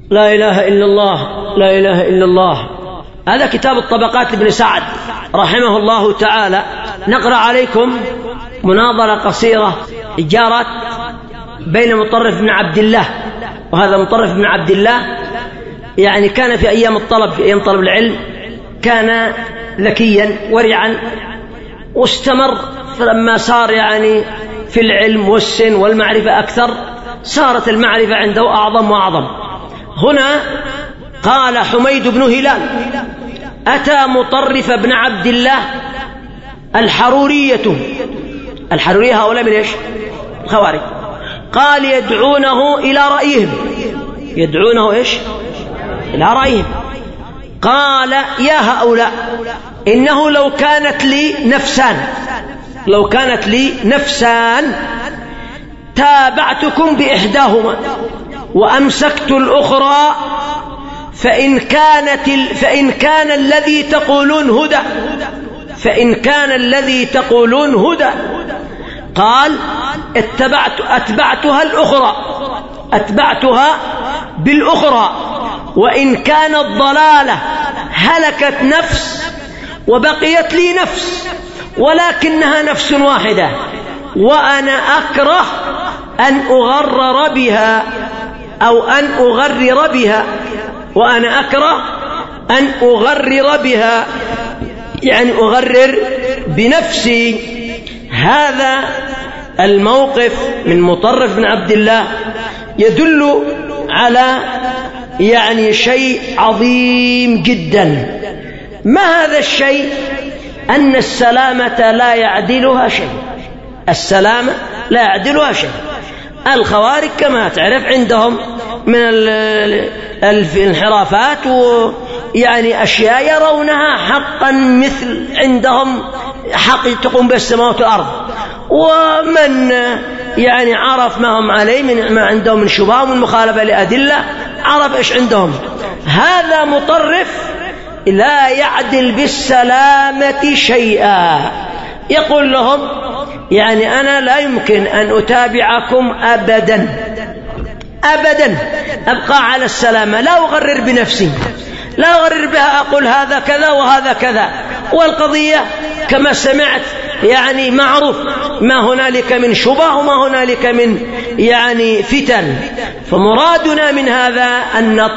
لا إله إلا الله، لا إله إلا الله. هذا كتاب الطبقات لابن سعد رحمه الله تعالى. نقرأ عليكم مناظرة قصيرة جارت بين مطرف بن عبد الله، وهذا مطرف بن عبد الله يعني كان في أيام الطلب، في أيام طلب العلم كان ذكيا ورعا، واستمر، فلما صار يعني في العلم والسن والمعرفة أكثر صارت المعرفة عنده أعظم وأعظم. هنا قال حميد بن هلال: أتى مطرف بن عبد الله الحرورية هؤلاء من إيش؟ الخوارج. قال يدعونه إلى رأيهم، يدعونه إيش؟ إلى رأيهم. قال: يا هؤلاء، إنه لو كانت لي نفسان تابعتكم بإحداهما وأمسكت الأخرى، فإن كان الذي تقولون هدى، قال: أتبعتها بالأخرى، وإن كانت ضلالة هلكت نفس وبقيت لي نفس، ولكنها نفس واحدة، وأنا أكره أن أغرر بها، وأنا أكره أن أغرر بها، يعني أغرر بنفسي. هذا الموقف من مطرف بن عبد الله يدل على يعني شيء عظيم جدا. ما هذا الشيء؟ أن السلامة لا يعدلها شيء، السلامة لا يعدلها شيء. الخوارج كما تعرف عندهم من الانحرافات ويعني أشياء يرونها حقا، مثل عندهم حق تقوم بالسماوات والأرض، ومن يعني عرف ما هم عليه من ما عندهم من شبهة ومن مخالفة لأدلة عرف إيش عندهم. هذا مطرف لا يعدل بالسلامة شيئا، يقول لهم يعني أنا لا يمكن أن أتابعكم أبدا أبقى على السلامة، لا أغرر بنفسي، لا أغرر بها، أقول هذا كذا وهذا كذا، والقضية كما سمعت يعني معروف ما هنالك من شبه وما هنالك من يعني فتن. فمرادنا من هذا أن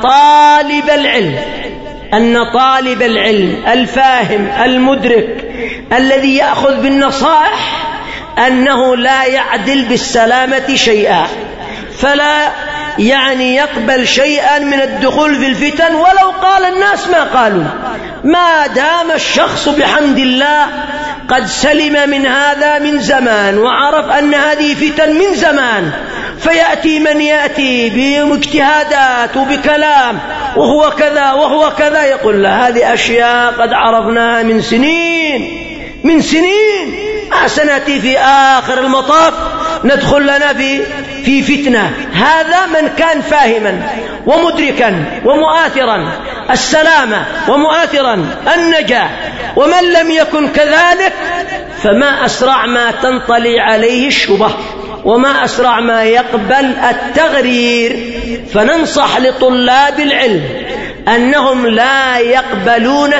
طالب العلم الفاهم المدرك الذي يأخذ بالنصائح أنه لا يعدل بالسلامة شيئا، فلا يعني يقبل شيئا من الدخول في الفتن ولو قال الناس ما قالوا، ما دام الشخص بحمد الله قد سلم من هذا من زمان وعرف أن هذه فتن من زمان، فيأتي من يأتي باجتهادات وبكلام وهو كذا وهو كذا، يقول له هذه أشياء قد عرفناها من سنين ما سنأتي في آخر المطاف ندخل لنا في فتنة. هذا من كان فاهما ومدركا ومؤثرا السلامة ومؤثرا النجاة، ومن لم يكن كذلك فما أسرع ما تنطلي عليه الشبه وما أسرع ما يقبل التغرير. فننصح لطلاب العلم أنهم لا يقبلون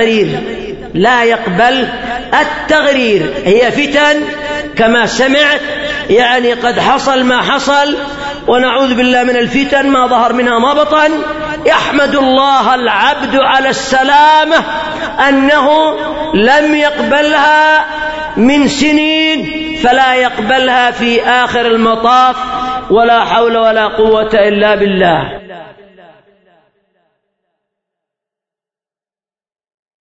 التغرير، هي فتن كما سمعت، يعني قد حصل ما حصل، ونعوذ بالله من الفتن ما ظهر منها ما بطن. يحمد الله العبد على السلامة أنه لم يقبلها من سنين، فلا يقبلها في آخر المطاف، ولا حول ولا قوة إلا بالله.